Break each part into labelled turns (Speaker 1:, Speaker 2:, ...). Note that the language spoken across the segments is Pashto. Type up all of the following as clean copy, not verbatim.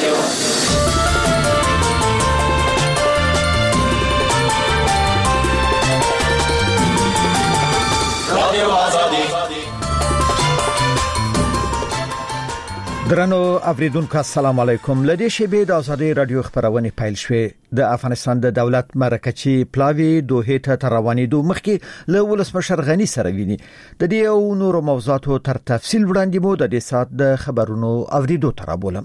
Speaker 1: درنو اوریدونکو السلام علیکم. لدې شیبې د ازادي رادیو خبرونه پیل شوې. د افغانستان د دولت مرکچی پلاوی دوه ته روانېدو مخکې له ولسمشر غنی سره ویني. د دې او نورو موضوعاتو تر تفصیل وړاندې مو د دې سات د خبرونو اوریدو تر بولم.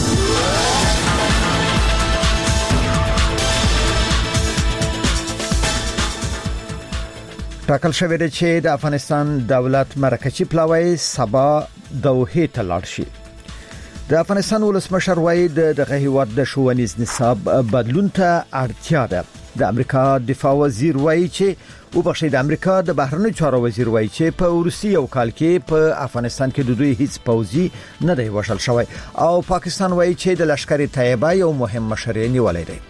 Speaker 1: ټاکل شوې ده چې د افغانستان دولت مرکچی پلاوی سبا دوه ته لاړ شي. د افغانستان ولسمشر وایي د هیواد د ښوونیز نصاب بدلون ته اړتیا ده. د امریکا دفاع وزیر وایي چې د امریکا د بهرنیو چارو وزیر وایي چې په روسي او کال کې په افغانستان کې د دوی هیڅ پوځي نه دی وشل شوی او پاکستان وایي چې د لشکري طیبه یو مهم مشر نیولای دی.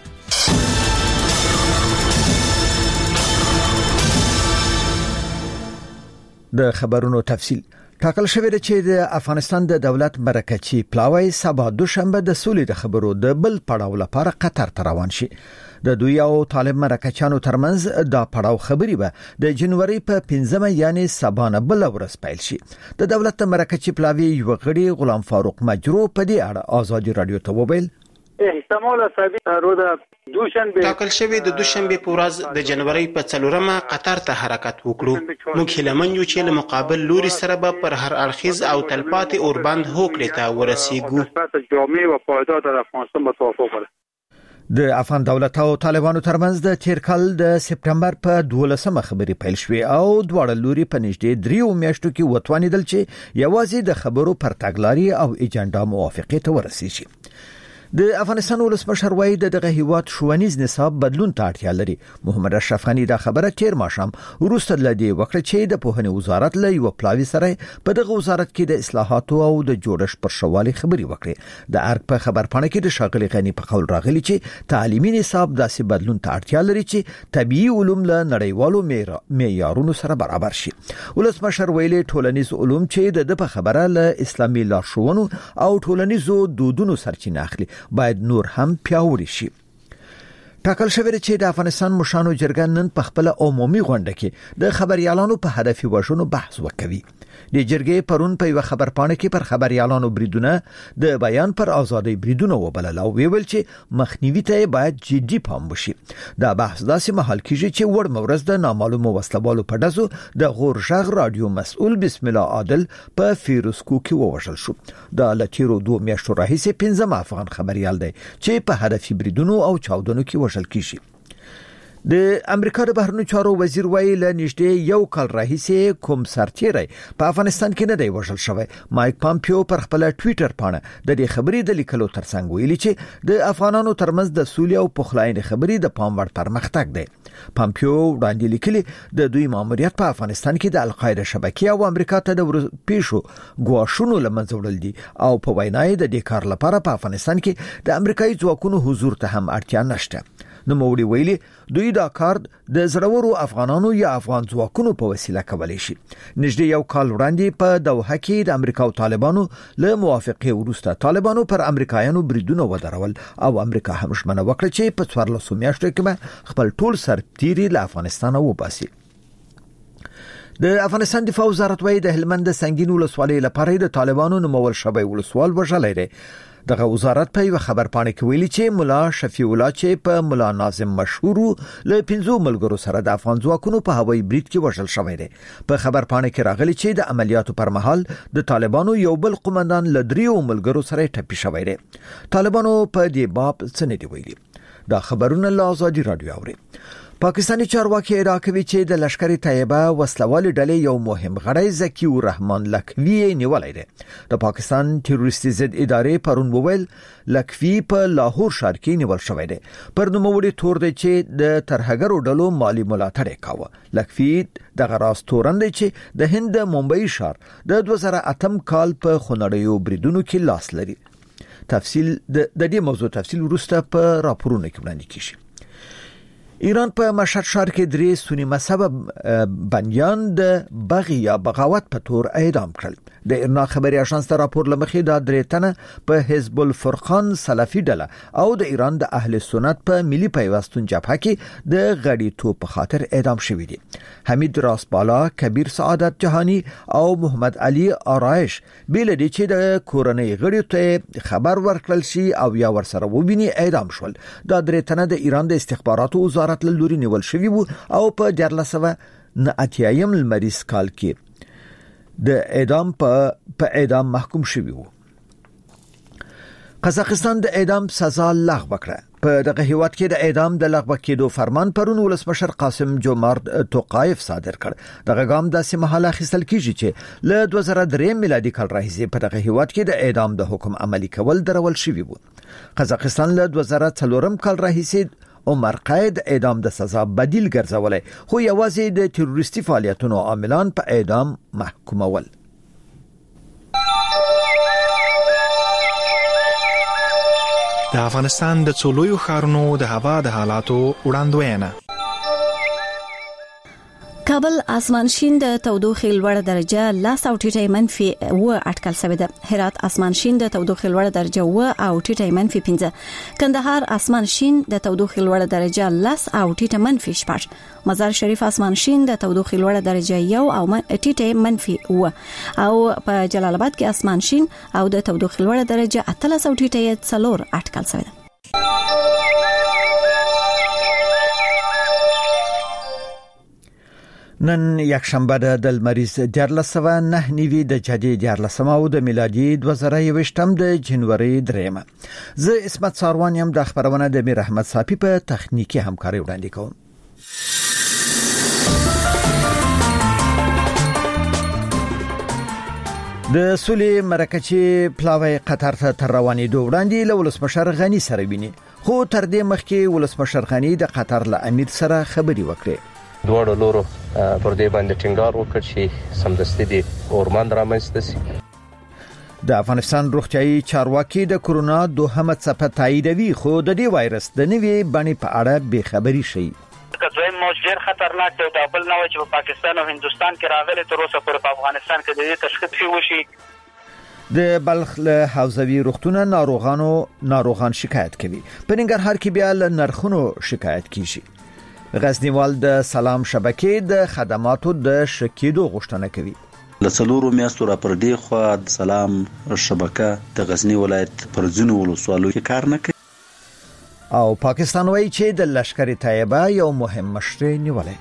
Speaker 1: د خبرونو تفصیل ټاکل شوې ده چې د افغانستان د دولت مرکچی پلاوی سبا دوشنبه د سولې د خبرو د بل پړاو لپاره قطر ته روان شي. د دوی او طالب مرکچانو ترمنځ دا پړاو خبري به د جنوري په 15 یعنی سبا نه بل ورځ پیل شي. د دولت مرکچی پلاوی یو غړي غلام فاروق مجرو په دې اړه ازادي رادیو ته وویل.
Speaker 2: احتمال ثابت رودا دوشنبه
Speaker 3: ټاکل شوی د دوشنبه په ورځ د جنوري په 4مه قطر ته حرکت وکړو. موږ هیلمن یو چې له مقابل لوري سره به پر هر اړخیز او تلپاتې اوربند هوکړې ته ورسیږو.
Speaker 2: جامع و پایدار در افغانستان به توافق وکړي.
Speaker 1: د افغان دولت او طالبانو ترمنځ د تیر کال د سپټمبر په 12مه خبري پیل شوې او دواړه لوري په نږدې 3 میاشتو کې وتوانیدل چې یوازې د خبرو پر تګلاري او ایجنډا موافقه ته ورسیږي. د افغانستان ولسمشر وایي دغه هیواد ښوونیز نصاب بدلون ته اړتیا لري. محمد اشرف غنی دا خبره تیر ماښام وروسته لدی وکړه چې د پوهنې وزارت له یو پلاوی سره په دغه وزارت کې د اصلاحاتو او د جوړښت پر شوالي خبري وکړي. د ارګ په خبرپاڼه کې د شاغلي غنی په قول راغلی چې تعلیمي نصاب داسې بدلون ته اړتیا لري چې طبيعي علوم له نړیوالو معیارونو سره برابر شي. ولسمشر ویلي ټولنیز علوم چې د په خبره له اسلامي لارښوونو او ټولنیزو دودونو سرچینه اخلي باید نور هم پیاوړي شي. ټاکل شوی چې د افغانستان مشانو جرګه نن په خپل عمومي غونډه کې د خبريالانو په هدفي وژنو بحث وکوي. د جرګې پرون په یو خبرپاڼه کې پر خبريالانو بریدونه د بیان پر ازادي بریدونه وبلل او ویل چې مخنیوي ته باید جدي پام وشي. دا بحث داسې مهال کېږي چې وړ مورز د نامعلومو وسلوالو په دزو د غورژغ رادیو مسؤل بسم الله عادل په فیروزکو کې ووژل شو. د لتیرو 2 میاشتو راهیسې 15 افغان خبريال دی چې په هدفي بریدونو او چاودنو کې وژل کیږي. د امریکا د بهرنیو چارو وزیر وایي له نږدې یو کال راهیسې کوم سرتیری په افغانستان کې نه دی وژل شوی. مایک پامپیو پر خپل ټوئیټر باندې د دې خبرې د لیکلو ترڅنګ ویلي چې د افغانانو ترمنځ د سولې او پخلاینې خبرې د پام وړ پرمختګ دی. پامپیو وړاندې لیکلي د دوی ماموریت په افغانستان کې د القاعده شبکې او امریکا ته د پیښو ګواښونو لمنځه وړل دي او په وینای د دې کار لپاره په افغانستان کې د امریکایي ځواکونو حضور ته هم اړتیا نشته. نو موري ویلي دوی دا کار د زړورو افغانانو یا افغان ځواکونو په وسیله کولای شي. نږدې یو کال وړاندې په دوحه کې د امریکا او طالبانو له موافقه وروسته طالبانو پر امریکایانو بریدونه ودرول او امریکا هم ژمنه وکړه چې په 14 میاشتو کې خپل ټول سرتیري له افغانستان وباسي. د افغانستان دفاع وزارت وایي د هلمند سنگین ولسوالۍ لپاره د طالبانو نومول شوی ولسوال وژلی دی. دغه وزارت په یو خبرپاڼه کې ویلي چې مولا شفیع الله چې په مولا ناظم مشهور له 15 ملګرو سره د افغان ځواکونو په هوایي برید کې وژل شوی دی. په خبرپاڼه کې راغلی چې د عملیاتو پر مهال د طالبانو یو بل قومندان له 3 ملګرو سره ټپي شوی دی. طالبانو په دې باب څه نه دی ویلي. دا خبرونه له ازادي رادیو اوري. پاکستانی چارواکي ادعا کوي چې د لشکري طیبه وسلوالي ډلې یو مهم غړی ذکی الرحمن لکوی نیولای دی. د پاکستان تروریستي ضد ادارې پرون وویل لکوی په لاهور ښار کې نیول شوی دی. پر نوموړي تور دی چې د ترهګرو ډلو مالی ملاتړ کاوه. لکوی د غراس تورن دی چې د هند ممبئی ښار د 2008 کال په خونړیو بریدونو کې لاس لري. تفصیل د دې موضوع تفصیل وروسته په راپورونو کې وړاندې کیږي. ایران په مشهد ښار کې 3 سنی مذهب بنیان د بغي یا بغاوت په تور اعدام کړل. د ایرنا خبري اژانس ته راپور لمخې دا 3 تنه په حزب الفرقان سلفي ډله او د ایران د اهل سنت په ملي پیوستون جبهه کې د غړیتوب په خاطر اعدام شوي دي. حمید راسبالا، کبیر سعادت جهانی او محمد علي آرایش بیل دي چې د کورنۍ غړیو ته خبر ورکړل شي او یا ورسره وبیني اعدام شول. دا 3 تنه د ایران د استخباراتو وزارت له لوري نیول شوي وو او په 1989 لمریز کال کې د اعدام په اعدام محکوم شوي وو. قزاقستان د اعدام سزا لغوه کړه. په دغه هیواد کې د اعدام د لغوه کېدو فرمان پرون ولسمشر قاسم جومارت توقایف صادر کړ. دغه ګام داسې مهاله اخیستل کیږي چې له 2003 میلادي کال راهیسې په دغه هیواد کې د اعدام د حکم عملی کول درول شوي وو. قزاقستان له 2004 کال راهیسې عمر قید اعدام د سزا بدیل ګرځولای، خو یوازې د تروریستي فعالیتونو عاملان په اعدام محکومول.
Speaker 4: د افغانستان د څولویو ښارونو د هوا د حالاتو وړاندوینه.
Speaker 5: کابل اسمان شین د تودوخې لوړه درجه 10 او ټیټه منفي و اټکل شوی ده. هرات اسمان شین د تودوخې لوړه درجه و او ټیټه منفي 5. کندهار اسمان شین د تودوخې لوړه درجه 10 او ټیټه منفي 6. مزار شریف اسمان شین د تودوخې لوړه درجه 1 او ټیټه منفي و او په جلال آباد کې اسمان شین او د تودوخې لوړه درجه 13 او ټیټه 4 اټکل شوی ده.
Speaker 1: نن یک شنبه د لمریز 1409 د جدي 14 او د میلادي 2021 د جنوري 3. زه اسمت ساروان یم. د خبرونه د میر احمد صافی په تخنیکی همکاري وړاندې کوم. د سولې مرکچی پلاوی قطر ته تر روانېدو وړاندې له ولسمشر غنی سره ویني، خو تر دې مخکې ولسمشر غنی د قطر له امیر سره خبري وکړه.
Speaker 6: دواړو لورو پر دې باندې ټینګار وکړ چې سمدستي دي اورمان رامنځته شي.
Speaker 1: د افغانستان روغتيایي چارواکي د کورونا دوهمه څپه تاییدوي، خو د دې وایرس د نوې بڼې په اړه به خبري شي.
Speaker 7: کله موج ډیر خطرناک دی او بل نه چې په پاکستان او هندستان کې راغلي تر اوسه پورې په افغانستان کې د دې تشخیص وشي.
Speaker 1: د بلخ له حوزوي روغتونه ناروغان شکایت کوي. په ننګرهار کې بیا له نرخونو شکایت کیږي. غزنیوال د سلام شبکې د خدماتو د شکیدو غوښتنه کوي.
Speaker 8: لڅلورو میاشتو را پر دی خو د سلام شبکه د غزنی ولایت پر ځینو ولسوالو کې کار نه کوي.
Speaker 1: او پاکستان وایي چې د لشکر طیبه یو مهم مشر نیولای.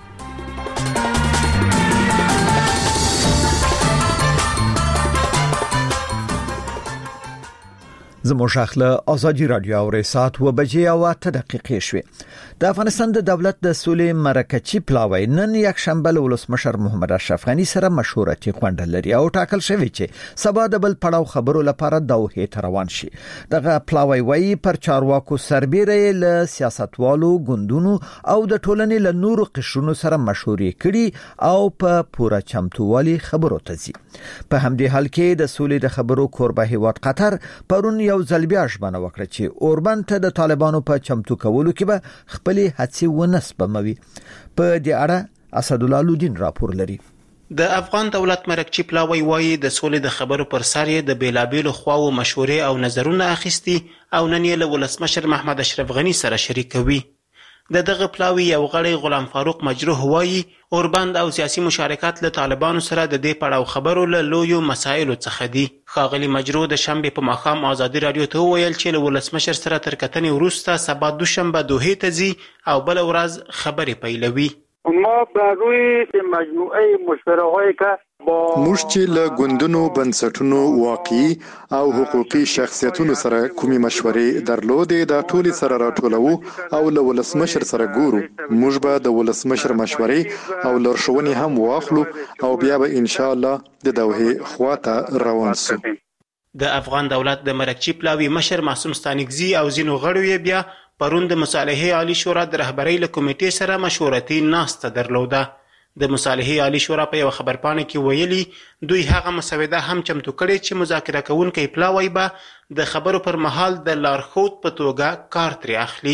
Speaker 1: زموږ اخله ازادي رادیو او رسات 2:08 شوي. د افغانستان د دولت د سولې مرکچی پلاوی نن یک شنبه له ولسمشر محمد اشرف غنی سره مشورتي غونډه لري او ټاکل شوی چې سبا د بل پړاو خبرو لپاره دوحه ته روان شي. دغه پلاوی وایي پر چارواکو سربېره له سیاستوالو ګوندونو او د ټولنې له نورو قشرونو سره مشورې کړي او په پوره چمتووالي خبرو ته ځي. په همدې حال کې د سولې د خبرو کوربه هیواد قطر پرون یو ځل بیا ژمنه وکړه چې اوربند ته د طالبانو په چمتو کولو کې به خپل هڅې ونسبموي. په دې اړه اسد الله لودین راپور لري.
Speaker 3: د افغان دولت مرکچی پلاوی وایي د سولې د خبرو پر سر یې د بیلابیلو خواو مشورې او نظرونه اخیستي او نن یې له ولسمشر محمد اشرف غنی سره شریکوي. د دغه پلاوی یو غړی غلام فاروق مجروح وایي اوربند او سیاسي مشارکت له طالبانو سره د دې پړاو خبرو له لویو مسایلو څخه دي. ښاغلي مجروح د شنبې په ماښام ازادي رادیو ته وویل چې له ولسمشر سره تر کتنې وروسته سبا دوشنبه دوحې ته ځي او بل ورځ خبرې پیلوي.
Speaker 2: ما بر روی مجموعه مشوره‌هایی که
Speaker 9: موږ چې له ګوندونو بنسټونو واقعي او حقوقي شخصیتونو سره کومې مشورې درلودې دا ټولې سره راټولو او له ولسمشر سره ګورو. موږ به د ولسمشر مشورې او لارښوونې هم واخلو او بیا به ان شاء الله د دوحې خواته روان سو.
Speaker 3: د افغان دولت د مرکچی پلاوی مشر معصوم ستانکزي او ځینو غړو یې بیا پرون د مصالحې عالی شورا د رهبرۍ له کمیټې سره مشورتي ناسته درلوده. د مصالحې عالی شورا په یو خبرپاڼه کې ویلي دوی هغه مسوده هم چمتو کړي چې مذاکره کوونکی پلاوی به د خبرو پر مهال د لارښود په توګه کار ترې اخلي.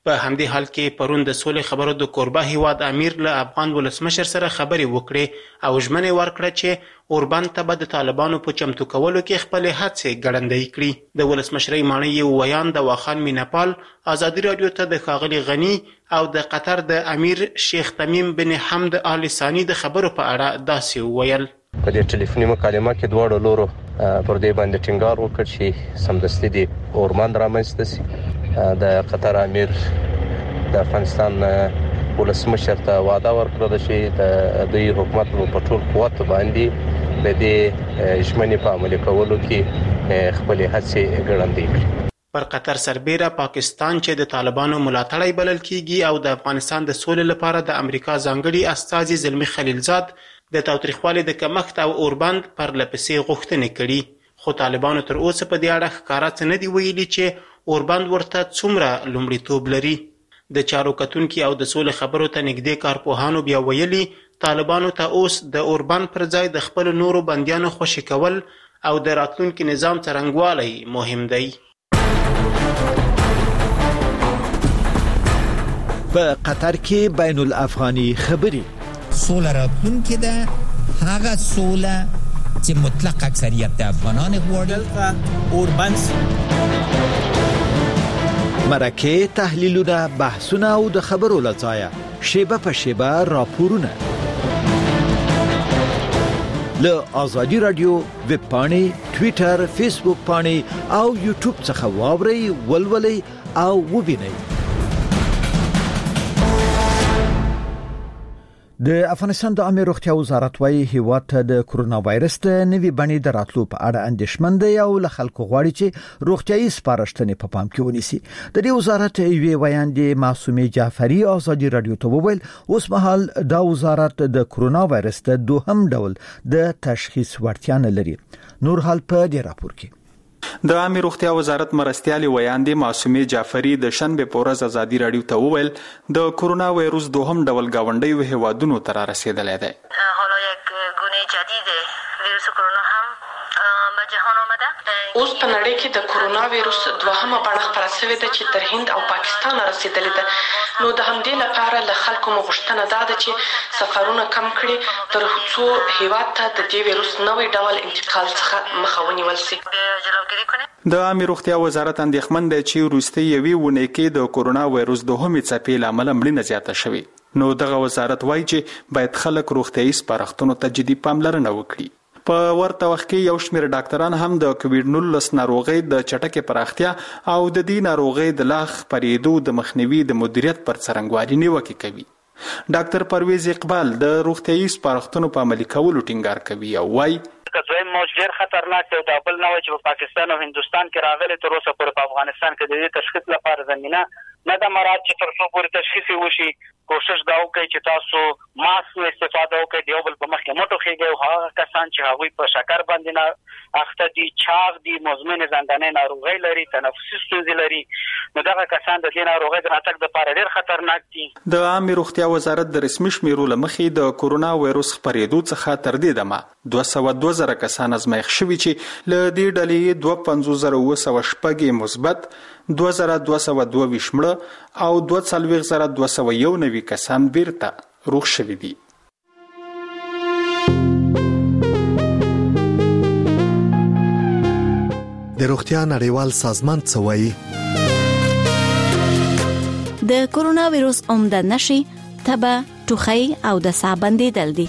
Speaker 3: په همدې حال کې پرون د سولې خبرو د کوربه هیواد امیر له افغان ولسمشر سره خبرې وکړې او ژمنه ورکړه چې اوربان ته به د طالبانو په چمتو کولو کې خپل هڅې ګړندۍ کړي. د ولسمشرۍ ماڼۍ یو ویان د واخان میناپال ازادي رادیو ته د ښاغلي غني او د قطر د امیر شیخ تمیم بن حمد آل ثاني د خبرو په اړه داسې وویل.
Speaker 6: په دې ټلیفوني مکالمه کې دواړو لورو پر دې باندې ټینګار وکړ چې سمدستي د اورمان رامنځته شي. د قطر امیر د افغانستان ولسمشر ته وعده ورکړه چې د دوی حکومت په ټول قوت باندې د دې ژمنې په عملي کولو کې خپل هڅې ګړندۍ کړي.
Speaker 3: پر قطر سربیره پاکستان چې د طالبانو ملاتړی بلل کیږي او د افغانستان د سولې لپاره د امریکا ځانګړي استازي زلمی خلیلزاد د تاوتریخوالي د کمښت او اوربند پر لپسې غوښتنې کړي، خو طالبانو تر اوسه په دې اړه ښکاره څه نه دي ویلي چې اوربند ورته څومره لومړیتوب لري. د چارو کتونکي او د سولې خبرو ته نږدې کارپوهانو بیا ویلي طالبانو ته اوس د اوربند پر ځای د خپل نورو بندیانو خوشي کول او د راتلونکي نظام څرنګوالی مهم دی.
Speaker 1: په قطر کې بین الافغاني خبرې
Speaker 10: سوله راتلونکي ده هغه سوله چې مطلق اکثریت د افغانان غواړي.
Speaker 1: اوربند مرکه تحلیلونه بحثونه او د خبرو لځایه شیبه په شیبه راپورونه له آزادی رادیو ویب پاڼې ټوئیټر فیسبوک پاڼې او یوټیوب څخه واورئ ولولئ او وبینئ. د افغانستان د عامه روغتیا وزارت وايي هیواد ته د کرونا وایرس د نوي بڼې د راتلو په اړه اندېښمن دی او له خلکو غواړي چې روغتيایي سپارښتنې په پام کې ونیسي. د دې وزارت یوې ویاندې معصومه جعفری آزادی رادیو ته وویل اوس مهال دا وزارت د کرونا وایرس د دوهم ډول د تشخیص وړتیا نه لري. نور حال په دې راپور کې
Speaker 11: د عامه روغتیا وزارت مرستيالي ویاندې معصومه جعفری د شنبه په ورځ آزادی رادیو ته وویل د کرونا وایرس دوهم ډول گاونډي هیوادونو ته رسیدلی دی.
Speaker 12: حالا یک گونه جدید ویروس کرونا هم به جهان آمده.
Speaker 13: اوس په نړۍ کې د کرونا وایرس دوهمه بڼه خپره شوې ده چې تر هند او پاکستان رسیدلې ده. نو د همدې لپاره له خلکو مو غوښتنه ده چې سفرونه کم کړي تر څو هیواد ته د دې وایرس نوې ډول انتقال څخه مخه ونیول شي.
Speaker 11: د عامه روغتیا وزارت اندېښمن دی چې وروستۍ یوې اونۍ کې د کرونا وایرس دوهمې څپې له امله مړینه زیاته شوې. نو دغه وزارت وایي چې باید خلک روغتیایي سپارښتنو ته جدي پاملرنه وکړي. په ورته وخت کې یو شمېر ډاکټران هم د کووډ 19 ناروغۍ د چټکې پراختیا او د دې ناروغۍ د لا خپرېدو د مخنیوي د مدیریت پر څرنګوالي نیوکې کوي. ډاکټر پرویز اقبال د روغتیایي سپارښتنو په عملي کولو ټینګار کوي او وایي
Speaker 7: دویم موج ډېر خطرناک دی او دا بل نه وایي چې په پاکستان او هندوستان کې راغلی تر اوسه پورې په افغانستان کې د دې تشخیص لپاره زمینه نه ده مراعات چې تر څو پورې تشخیص وشي. کوشش دا وکړئ چې تاسو ماسک استفاده وکړئ، د یو بل په مخ کې مټو کېږئ او هغه کسان چې هغوی په شکر باندې نه اخته دي، چاغ دي، مزمن زندانې ناروغۍ لري، تنفسي ستونزې لري، نو دغه کسان د دې ناروغۍ د راتګ دپاره ډېر خطرناک دي.
Speaker 11: د عامه روغتیا وزارت د رسمي شمیرو له مخې د کرونا وایرس خپرېدو څخه تر دې دمه 202,000 کسان ازمایښت شوي چې له دې ډلې 52,906 مثبت، 2,222 مړه او 42,291 کسان بیرته روغ شوي دي.
Speaker 14: د روغتیا نړیوال سازمان څه وایي؟
Speaker 5: د کرونا وایرس عمده نښې تبه، ټوخی او د ساه بندیدل دي.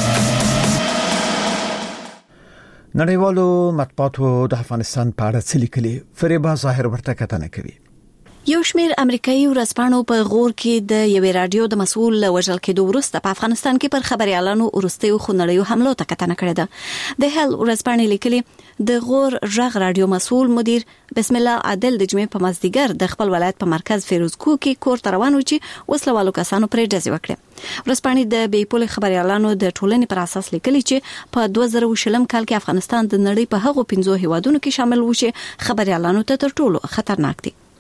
Speaker 1: نړیوالو مطبوعاتو د افغانستان په اړه څه لیکلي؟ فریبا ظاهر ورته کتنه کوي.
Speaker 5: یو شمیر امریکایي ورځپاڼو په غور کې د یوې رادیو د مسؤل وژل کېدو وروسته په افغانستان کې پر خبريالانو ورستیو خونړیو حملو ته کتنه کړې ده. د هل ورځپاڼې لیکلي د غور ژغ رادیو مسؤل مدیر بسم الله عادل د جمعې په مازدیګر د خپل ولایت په مرکز فیروزکو کې کور ته روان و چې وسلوالو کسانو پرې ډزې وکړې. ورځپاڼې د بیپول خبريالانو د ټولنې پر اساس لیکلي چې په 2020 کال کې افغانستان د نړۍ په هغو 5 هیوادونو کې شامل و چې خبريالانو ته تر ټولو خطرناک دي.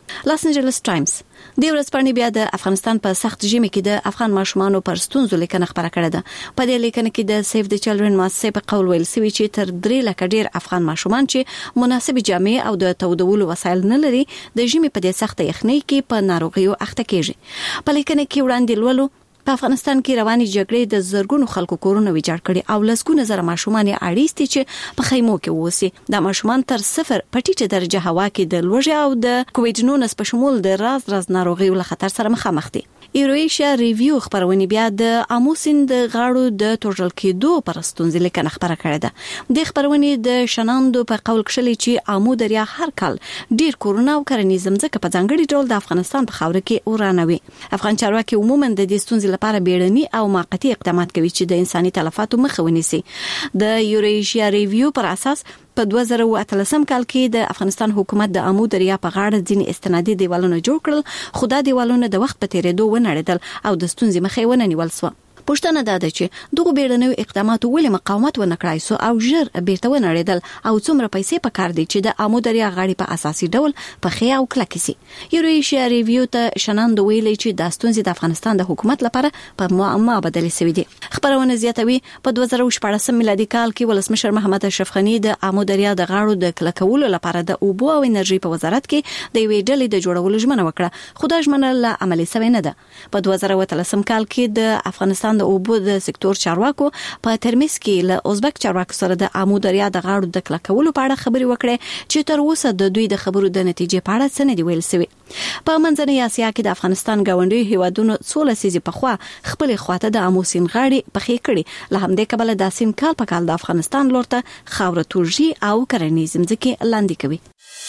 Speaker 5: لاس انجلس ټایمز د ورځپاڼې بیا د افغانستان په سخت ژمي کې د افغان ماشومانو پر ستونزو لیکنه خبره کړې ده. په دې لیکنه کې د سیف د چلډرن مؤسسې په قول ویل سوي چې تر 3 لک ډیر افغان ماشومان چې مناسب جامې او د تودولو وسایل نه لري د ژمي په دې سخت یخنۍ کې په ناروغیو اخته کیږي. په لیکنه کې وړاندې لولو په افغانستان کې رواني جګړې د زرګونو خلکو کورونه ویجاړ کړي او لسګونه زره ماشومان اړیستي چې په خیمو کې ووسي. دا ماشومان تر 0 په ټیټه درجه هوا کې د لوږې او د کووډ-19 په شمول د راز ناروغیو له خطر سره مخامخ دي. ایرویشیا ریویو خبرونه بیا د اموسین د غاړو د توټل کېدو پر ستونزې لیکنه خبره کړې ده. د خبرونه د شناندو په قول کښلي چې امو دریا هر کال ډیر کورونا او کرنیزم ځکه په ځانګړي ډول د افغانستان په خاور کې ورانوي. افغان چارواکي عموما د دې ستونزې لپاره بیړني او موقتی اقدامات کوي چې د انساني تلفاتو مخه ونیسي. د ایرویشیا ریویو پر اساس په 2013 کال کې د افغانستان حکومت د امو دریا په غاړه ځینې استنادي دیوالونه جوړ کړل، خو دا دیوالونه د وخت په تیریدو ونړېدل او د ستونزې مخه ونه نیول شو. پوښتنه ده چې دغه بیړنیو اقداماتو ولې مقاومت ونه کړای سو او ژر بیرته ونړېدل او څومره پیسې په کار دي چې د امو دریا غاړي په اساسي ډول په خیا او کلکې سي. یوریشیا ریویو ته شناند ویلي چې د ستونزې د افغانستان د حکومت لپاره په معما بدلې سوي دي. خبرونه زیاتوي په 2014 میلادي کال کې ولسمشر محمد اشرف غنی د امو دریا د غاړو د کلکولو لپاره د اوبو او انرژي په وزارت کې د یوې ډلې د جوړولو ژمنه وکړه، خو دا ژمنه لا عملي شوې نه ده. په 2013 کال کې د افغانستان د اوبو د سکتور چارواکو په ترمذ کې له ازبک چارواکو سره د امو دریا د غاړو د کلکولو په اړه خبري وکړې چې تر اوسه د دوی د خبرو د نتیجې په اړه څه نه دی ویل شوی. په منځنۍ اسیا کې د افغانستان گاونډي هیوادونو 16 سيزي په خوا خپل خواته د امو سین غاړي په خې کړي. له همدې کبله د سین کال په کال د افغانستان لورته خاورتورجی او کرنیزم ځکه لاندې کوي.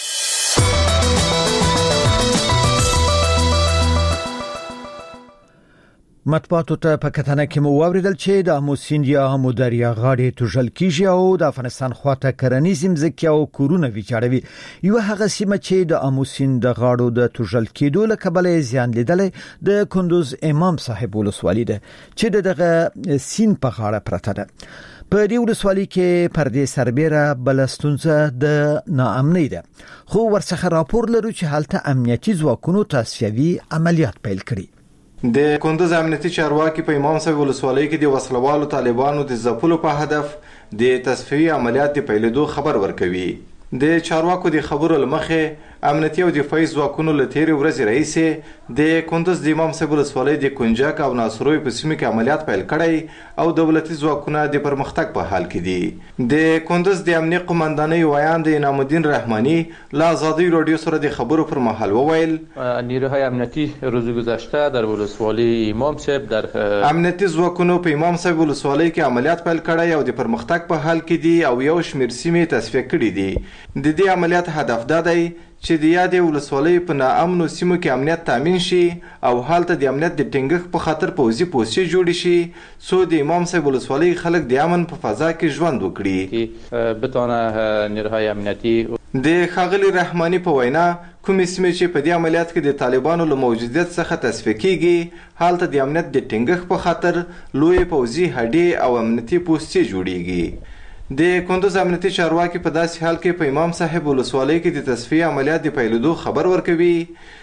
Speaker 1: مطبوعاتو ته په کتنه کې مو واوریدل چې د امو سیند یا امو دریا غاړې توژل کیږي او د افغانستان خواته کرنیزم ځکه او کورونه ویچاړوي. یو هغه سیمه چې د امو سیند د غاړو د توژل کېدو له کبله زیان لیدل د کندوز امام صاحب ولسوالۍ ده چې دغه سیند په غاړه پرته ده. په دې ولسوالۍ کې پردې سربېره بلستونزه د ناامنۍ ده، خو ورڅخه راپور لرو چې هلته امنیتي ځواکونو تاسیوي عملیات پیل کړي.
Speaker 15: د کندوز امنیتي چارواکي په امام صاحب ولسوالۍ کې د وسلوالو طالبانو د ځپلو په هدف د تصفیې عملیات د پیلېدو خبر ورکوي. د چارواکو د خبرو لمخې امنیتي او دفاعي ځواکونو له تیرې ورځې راهیسې د کندوز د امام صاحب ولسوالۍ د کنجک او ناصروي په سیمه کې عملیات پیل کړي او دولتي ځواکونه د پرمختګ په حال کې دي. د کندوز د امنیت قومندانۍ ویان د انعام الدین رحمانی لا آزادی رادیو سره د خبرو پر مهال وویل
Speaker 6: نیروهای امنیتی روز گذشته در ولسوالی امام صاحب در
Speaker 15: امنیتي ځواکونو په امام صاحب ولسوالۍ کې عملیات پیل کړي او د پرمختګ په حال کې دي او یو شمېر سیمې تصفیه کړي دي. د دې عملیات هدف دا دی چې د یادې ولسوالۍ په ناامنو سیمو کې امنیت تامین شي او هلته د امنیت د ټینګښت په خاطر پوځي پوستې جوړې شي څو د امام صاحب ولسوالۍ خلک د امن په فضا کې ژوند وکړي.
Speaker 6: بتونه نیروهای امنیتی
Speaker 15: د ښاغلي رحمانی په وینا کومې سیمې چې په دې عملیات کې د طالبانو له موجودیت څخه تصفیه کیږي هلته د امنیت د ټینګښت په خاطر لوی پوځي هډې او امنیتي پوستې جوړیږي. د کندوز امنیتي چارواکي په داسې حال کې په امام صاحب ولسوالۍ کې د تصفیې عملیات د پیلېدو خبر ورکوي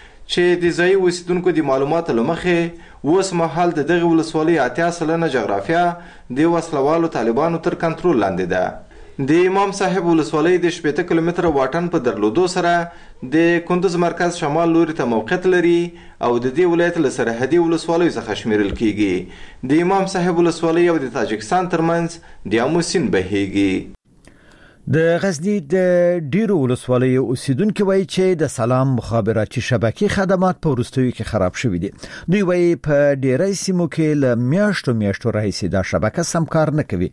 Speaker 15: چې د ځایي اوسیدونکو د معلوماتو له مخې اوس مهال د دغه ولسوالۍ 80% جغرافیه د وسلوالو طالبانو تر کنټرول لاندې ده. د امام صاحب ولسوالۍ د 80 کیلومتره واټن په درلودو سره د کندوز مرکز شمال لوري ته موقعیت لري او د دې ولایت له سرحدي ولسوالیو څخه شمیرل کیږي. د امام صاحب ولسوالۍ او د تاجکستان ترمنځ د امو سیند بهیږي.
Speaker 1: د غزنی د ډیرو ولسوالیو اوسیدونکو وایي چې د سلام مخابراتي شبکې خدمات په وروستیو کې خراب شوي دي. دوی وایي په ډیری سیمو کې له میاشتو راهیسې دا شبکه سم کار نه کوي.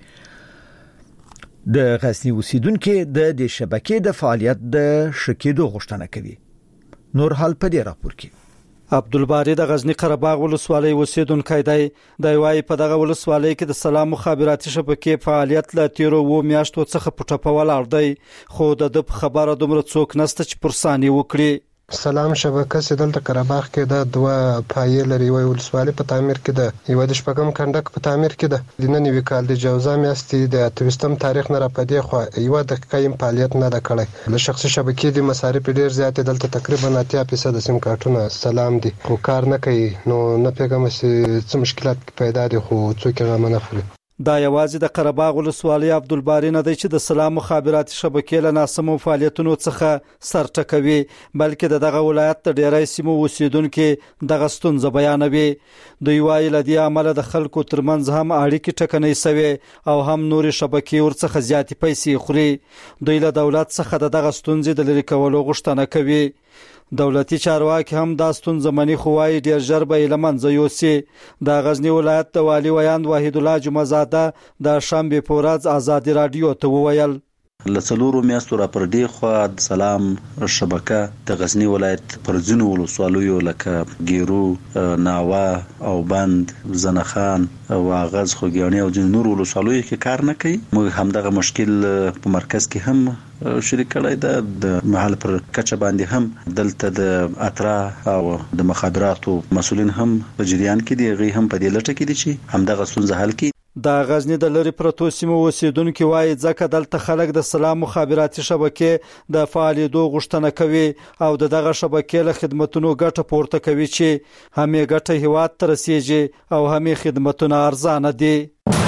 Speaker 1: د غزنی اوسیدونکو د دې شبکې د فعالیت د شکېدو غوښتنه کوي. نور حال په دې راپور کې
Speaker 16: عبدالباری د غزنی قرهباغ ولسوالۍ اوسیدونکی دی. د وايي په دغه ولسوالۍ کې د سلام مخابراتي شبکې فعالیت له تیرو و میاشتو څخه پټپول اړ دی، خو د خبره دومره څوک نشته چې پرسانی وکړي.
Speaker 17: سلام شبکه سیدل د قرهباغ کې د دوه پایې لري وی ولسوالۍ په تعمیر کې ده یو د شپږم کنډک په تعمیر کې ده د نن وی کال د جوزا میاشتې د 28م تاریخ نه را پدې خو یو د قیم فعالیت نه د کړی له شخصي شبکې د مصارف ډیر زیات دلته تقریبا 80% سیم کارتونه سلام دي خو کار نه کوي نو نه پیغام څه مشکلات پیدا دي خو څوک یې نه خوري
Speaker 16: دا یوازې د قرهباغ ولسوالۍ عبدالباري نه دی چې د سلام مخابراتي شبکې له ناسمو فعالیتونو څخه سر ټکوي بلکې دغه ولایت د ډیری سیمو اوسیدونکو دغه ستونزه بیانوي دوی وایي له دې امله د خلکو ترمنځ هم اړیکې ټکنۍ سوي او هم نورې شبکې ورڅخه زیاتې پیسې خوري دوی له دولت څخه دغه ستونزې د لرې کولو غوښتنه کوي دولتي چارواکي هم دا ستونزه مني خو وايي ډیر ژر به له منځه یوسي د غزنی ولایت د والي ویاند وحید الله جمعزاده د شنبه په ورځ آزادي رادیو ته وویل
Speaker 8: لڅلورو میاشتو را پر دی خو د سلام شبکه د غزنی ولایت پر ځینو ولسوالیو لکه ګیرو ناوا او بند زنخان او اغاز خوګیانی او ځینو نور ولسوالیو کې کار نه کوي موږ هم دغه مشکل په مرکز کې هم شریک کړی ده د محل پر کچه باندې هم دلته د اترا او د مخابراتو مسولین هم په جریان کې دي غي هم په دې لټه کې دي چې همدغه ستونزه حل کړي
Speaker 16: د غزنی د لری پروتو سیمو اوسیدونکو وایي ځکه دلته خلک د سلام مخابراتي شبکې د فعالیتو غوښتنه کوي او دغه شبکې له خدماتونو ګټه پورته کوي چې همې ګټه هیواد ته رسیږي او همې خدماتونه ارزانه دي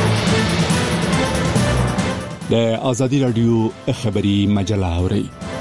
Speaker 18: د آزادی رادیو خبری مجله اوري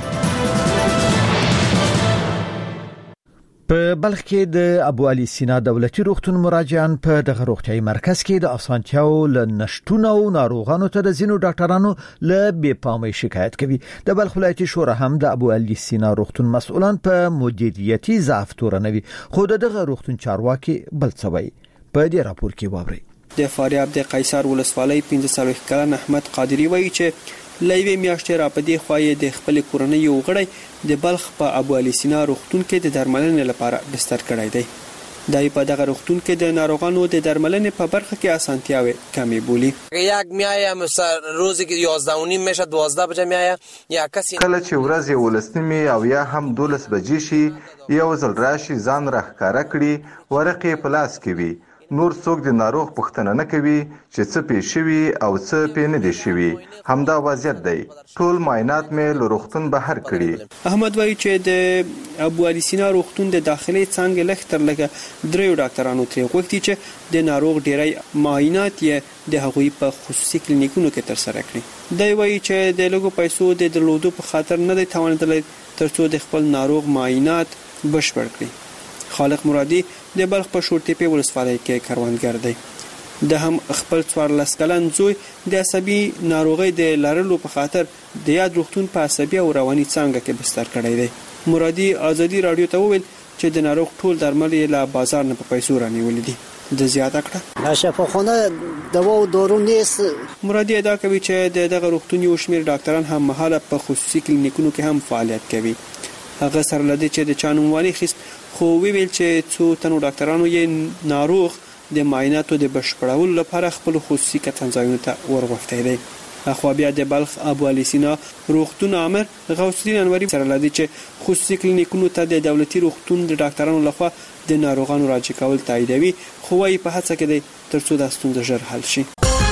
Speaker 1: په بلخ کې د ابو علي سینا دولتي روغتون مراجعان په دغه روغتيایي مرکز کې د اسانتیاو ل نشټونو او ناروغانو ته د زینو ډاکټرانو له بې پامۍ شکایت کوي د بلخ ولایتي شورا هم د ابو علي سینا روغتون مسؤلان په مدیریتي ضعف تورنوي خو دغه روغتون چارواکي بل څه وایي په دې راپور کې واوري
Speaker 19: د فاریاب د قیصر ولسوالۍ 15 کلن احمد قادری وایي چې لایوي میاشتې را پدې خوایې د خپل کورنۍ یو غړی د بلخ په ابو علي سینا روغتون کې د درملنې لپاره بستر کړی دی دای په دغه روغتون کې د ناروغانو د درملنې په برخه کې اسانتیاوي کمی بولی
Speaker 20: یک میایم روزی که 11:30 میشه 12 بجه میایم یا کسی
Speaker 15: کله چې ورځ ولستمي او یا هم 12 بجې شي یو ځل راشي ځان راخکاره کړي ورقه پلاس کوي نور څوک د ناروغ پوښتنه نه کوي چې څه پېښ شوی او څه پې نه دي شوی همدا وضعیت دی ټول معاینات مې له روغتون بهر کړي
Speaker 19: احمد وایي چې د ابو علي سینا روغتون د داخلي څنګه لختر لګه درې ډاکټرانو ترې غوښتي چې د ناروغ ډیری معاینات یې د هغوی په خصوصي کلینیکونو کې تر سره کړي دی وایي چې د لګو پیسو د درلودو په خاطر نه دی توانیدلی ترڅو د خپل ناروغ معاینات بشپړ کړي خالق مرادي د بلخ په شورتيپي ولسوالۍ کې کاروانګر دی د هم خپل 14 کلن زوی د عصبي ناروغي د لارلو په خاطر د یاد روغتون په عصبي او رواني څنګه کې بستر کړی دی مرادي آزادي رادیو ته وویل چې د ناروغ ټول درمل یې له بازار نه په پیسو رانیولې دي د زیاته کړه
Speaker 21: شفاخانه دوا او دارو نیست
Speaker 19: مرادي ادا کوي چې دغه روغتون یو شمېر ډاکټران هم مهاله په خصوصي کلینیکونو کې هم فعالیت کوي هغه سره لدی چې د چانوموالي خیس خو ویل چې څو تنو ډاکټرانو یې ناروغ د معایناتو د بشپړولو لپاره خپل خصوصي کتنځایونو ته ورغوښتي دي اخو بیا د بلخ ابو علي سینا روغتون امر غوث الدین انوري سره لدی چې خصوصي کلینیکونو ته د دولتي روغتون د ډاکټرانو لخوا د ناروغانو راجع کول تاییدوي خو وايي په هڅه کې دي ترڅو د ستونزې ژر حل شي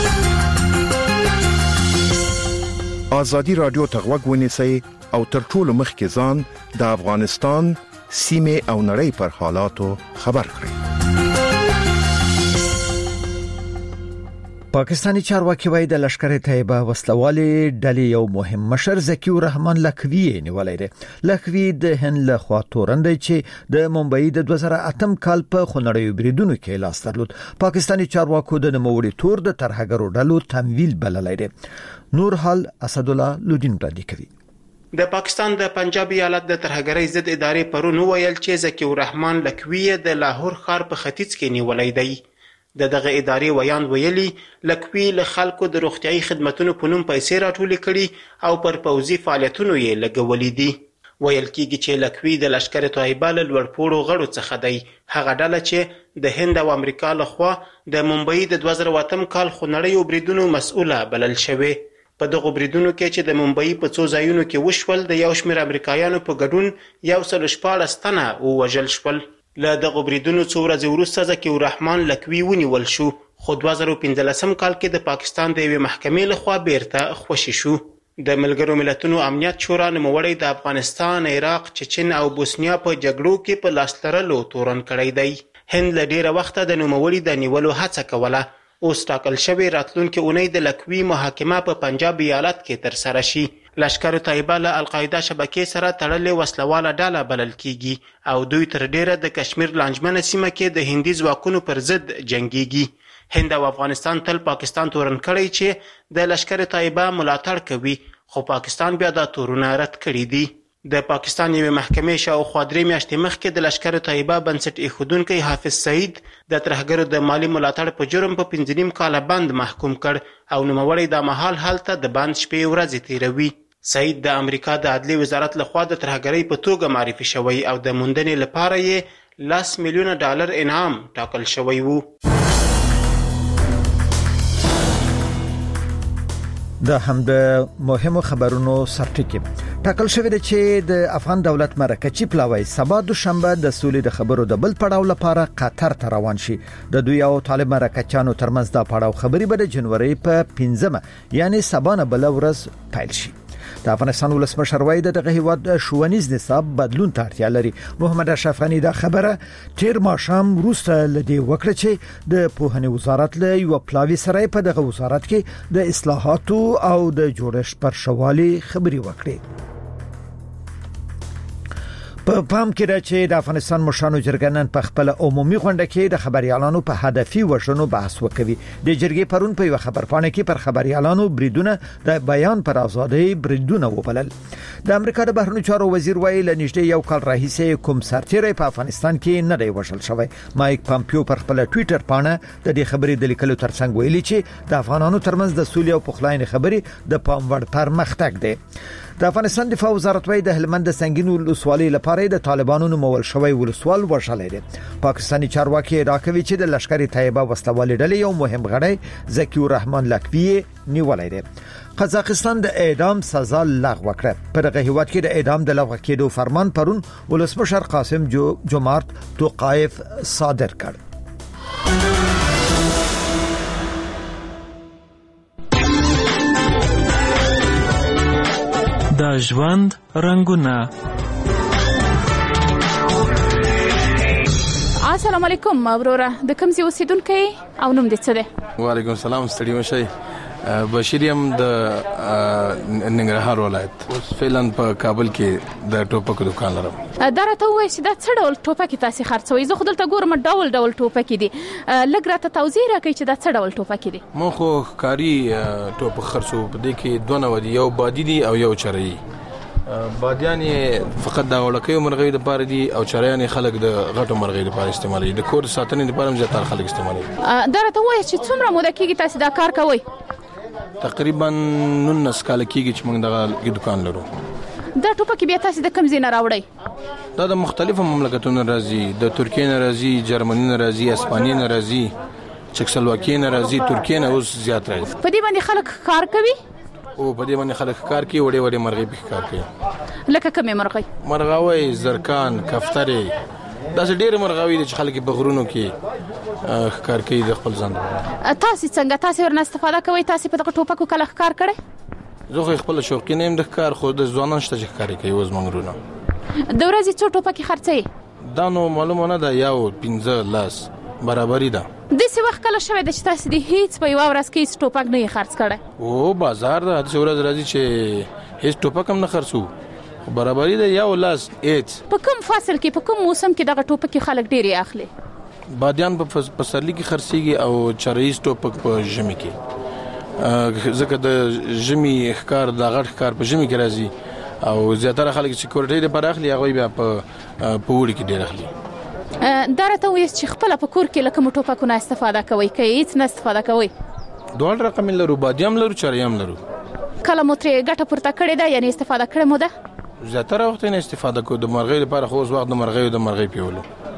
Speaker 22: آزادی رادیو ته غوږ ونیسئ او تر ټولو مخکې ځان د افغانستان سیمه او نړۍ پر حالاتو خبر کړئ
Speaker 1: پاکستانی چارواکي وایي د لشکر طیبه وسلوالي ډلې یو مهم مشر ذکی الرحمن لکوی نیولای دی لکوی د هند له خوا تورن دی چې د ممبئی د 2008 کال په خونړیو بریدونو کې لاس درلود پاکستانی چارواکو د نوموړي تور د ترهګرو ډلو تمویل بللای دی نور حال اسد الله لودین وړاندې کوي
Speaker 3: د پاکستان د پنجاب ایالت د ترهګرۍ ضد ادارې پرون ویل چې ذکی الرحمن لکوی د لاهور ښار په ختیځ کې نیولای دی دغه ادارې ویان ویلي لکوی له خلکو د روغتيایي خدماتونو په نوم پیسې راټولې کړي او پر پوځي فعالیتونو یې لګولې دي ویل کېږي چې لکوی د لشکر طیبه له لوړپوړو غړو څخه دی هغه ډله چې د هند او امریکا لخوا د ممبئی د 2008 کال خونړیو بریدونو مسؤله بلل شوې په دغه بریدونو کې چې د ممبئی په څو ځایونو کې وشول د یو شمېر امریکایانو په ګډون 114 تنه ووژل شول. له دغه بریدونو څو ورځې وروسته ذکي الرحمن لکوي ونیول شو، خو 2015 کال کې د پاکستان د یوې محکمې لخوا بیرته خوشي شو. د ملګرو ملتونو امنیت شورا نوموړی د افغانستان، عراق، چچن او بوسنیا په جګړو کې په لاس لرلو تورن کړی دی. هند له ډیره وخته د نوموړي د نیولو هڅه کوله. اوس ټاکل شوې راتلونکې اونۍ د لکوي محاکمه په پنجاب ایالت کې ترسره شي. لشکر طیبه له القاعده شبکې سره تړلې وسلواله ډله بلل کیږي او دوی تر ډیره د کشمیر لانجمنه سیمه کې د هندي ځواکونو پر ضد جنگيږي. هند او افغانستان تل پاکستان تورن کړی چې د لشکر طیبه ملاتړ کوي، خو پاکستان بیا دا تورونه رد کړي دي. د پاکستان یوې محکمې شاوخوا 3 میاشتې مخکې د لشکر طیبه بنسټ ایښودونکی حافظ سعید د ترهګرو د مالی ملاتړ په جرم په 15 کاله بند محکوم کړ او نوموړی دا مهال هلته د بند شپې ورځې تیروي. سعید د امریکا د عدلي وزارت لخوا د ترهګرۍ په توګه معرفي شوی او د موندنې لپاره یې $10 میلیونه انعام ټاکل شوی وو.
Speaker 1: د هم د مهمو خبرونو سرټکی ټاکل شوی دی چې د افغان دولت مرکچی پلاوی سبا دوشنبه د سولې د خبرو د بل پړاو لپاره قطر ته روان شي. د دوی او طالب مرکچانو ترمنځ د پړاو خبري به د جنوري په 15 یعنی سبا نه بل ورځ پیل شي. د افغانستان ولسمشر وایي دغه هیواد شوونیز نصاب بدلون ته اړتیا لري. محمد اشرف غنی دا خبره تیر ماښام وروسته لدی وکړه چې د پوهنې وزارت له یو پلاوی سره په دغه وزارت کې د اصلاحاتو او د جوړښت پر شوالي خبري وکړي. په پام کې را چې د افغانستان مشرانو جرګه نن په خپل عمومي غونډه کې د خبريالانو په هدفي وژنو بحث وکوي. د جرګې پرون په یو خبرپاڼه کې پر خبريالانو بریدونه د بیان پر ازادۍ بریدونه وبلل. د امریکا د بهرنیو چارو وزیر وایي له نږدې یو کال راهیسې کوم سرتیری په افغانستان کې نه دی وژل شوی. مایک پامپیو پر خپل ټوئیټر پاڼه د دې خبرې د لیکلو ترڅنګ ویلي چې د افغانانو ترمنځ د سولې او پخلاینې خبرې د پام وړ پرمختګ دی. د افغانستان دفاع وزارت وايي د هلمند د سنگین ولسوالۍ لپاره د طالبانو نومول شوی ولسوال وژلی دی. پاکستاني چارواکي راکوي چې د لشکري طیبه وسلوالې ډلې یو مهم غړی ذکی الرحمن لکوي نیولای دی. قزاقستان د اعدام سزا لغوه کړه. په دغه هیواد کې د اعدام د لغوه کېدو فرمان پرون ولسمشر قاسم جمعرت توقایف صادر کړ.
Speaker 2: د ژوند رنگونه.
Speaker 4: السلام علیکم وروره، د کوم ځای اوسیدونکو او نوم دې څه دی؟
Speaker 23: وعلیکم السلام، ستړي مشئ. بشیر یم د ننګرهار ولایت. اوس فعلا په کابل کې د ټوپک دکان لرم.
Speaker 4: دا راته وایي چې دا څه ډول ټوپک تاسو خرڅوي؟ زه خو دلته ګورم ډول ډول ټوپک دي. لږ راته توضیح راکړئ چې دا څه ډول ټوپک دي.
Speaker 23: مو خو کاری ټوپک خرڅو، په دې کې دوه نوع دي، یو بادي دي او یو چرایي. بادیان فقط د وړکیو مرغۍ لپاره دي او چرایان خلک د غټو مرغۍ لپاره استعمالوي. د کور ساتنې لپاره هم زیاتره خلک استعمالوي.
Speaker 4: دا راته وایي چې څومره موده کېږي تاسو دا کار کوئ؟
Speaker 23: تقریبا 19 کال کېږي چې موږ دغه دکان لرو.
Speaker 4: دا ټوپک بیا تاسو د کوم ځای نه راوړئ؟
Speaker 23: دا د مختلفو مملکتونو راځي، د ترکیې نه راځي، جرمني نه راځي، اسپانیا نه راځي، چکسلواکي نه راځي، ترکیې نه اوس زیات راځي.
Speaker 4: په دې باندې خلک کار کوي
Speaker 23: او په دې باندې خلک کار کوي، وړي وړي مرغۍ په کار کوي.
Speaker 4: لکه کومه مرغۍ؟
Speaker 23: مرغاوي، زرکان، کفترې، دا ډېر مرغاوي دي چې خلک په غرونو کې کار کوي د خپل ځان.
Speaker 4: تاسو څنګه تاسو ورنه استفاده کوئ؟ تاسو په دغه ټوپکو کله کار کړی؟
Speaker 23: زه خپل شوقي نه يم د کار، خو د ځوانان شته چې کار کوي وز منګرونه.
Speaker 4: د ورځې څو ټوپکې خرڅوي؟
Speaker 23: دا نو معلومه نه ده، یو 15 برابرۍ ده.
Speaker 4: داسې وخت کله شوی د چې تاسو د هیڅ په یو ورځ کې ټوپک نه خرڅ کړی؟
Speaker 23: او بازار ده، د ورځ راځي چې هیڅ ټوپک هم نه خرڅو. برابرۍ ده یو لاس ایت.
Speaker 4: په کوم فصل کې، په کوم موسم کې دغه ټوپک خلک ډېر اخلي؟
Speaker 23: بادیان په پسرلي کې خرڅيږي او چرایي ټوپک په ژمي کې. ځکه د ژمي ښکار د غټ ښکار په ژمي کې راځي او زیاتره خلک چې کورټۍ د پر اخلي هغه بیا په وړي کې ډېر اخلي.
Speaker 4: دا راته وایي چې خپل په کور کې لکه ټوپکو نه استفاده کوي که هیڅ نه استفاده کوي؟
Speaker 23: دوه رقم لرو، بادیام لرو، چرایي لرو.
Speaker 4: کله مو ترې ګټه پورته کړې ده، یعنی استفاده کړې مو ده؟
Speaker 23: زیاتره وخت نه استفاده کوو د مرغۍ لپاره، خو اوس وخت د مرغۍ پیولو.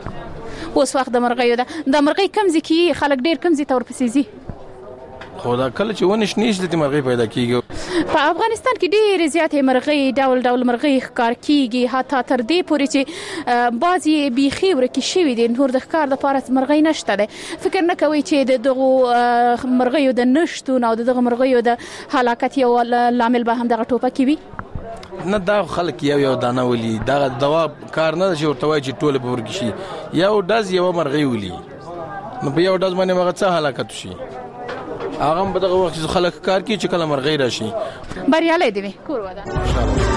Speaker 4: اوس وخت د مرغۍ ده. د مرغۍ کم ځای کې خلک ډېر کم ځای ته ورپسې ځي؟
Speaker 23: خو دا کله چې ونه شنې چې د مرغۍ پیدا کېږي.
Speaker 4: په افغانستان کې ډېر زیاتې مرغۍ ډول مرغۍ ښکار کیږي حتی تر دې پورې چې بعضي بيخي ورکی شوی دي نور د ښکار لپاره مرغۍ نشته ده فکر نه کوي چې دغه مرغۍ د نشټون او دغه مرغۍ د هلاکت یو لامل به هم دغه ټوپک وي
Speaker 23: نه دا خلک یو دانه ولي دا دوا کار نه چې ورته وایي چې ټوله به ورګ شي یو ډز یو مرغۍ ولي نو په یو ډز باندې هغه څه هلاکت شي هغه په دغه وخت خلک کار کوي چې کله مرغۍ راشي
Speaker 4: بریالي دي کور ودا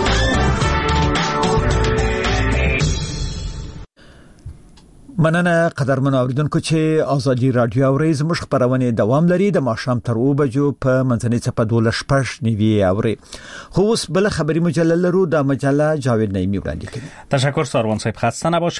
Speaker 1: مننه قدرمن اوریدونکو چې ازادي رادیو اوریز مش خبرونه دوام لري د ماښام تر 2 بجو په منځنۍ چپه 12 نیوي اوري خو اوس بل خبري مجله لرو د مجله جاوید نعیمی وړاندې کوي
Speaker 9: تشکر ساروان صاحب خسته نباش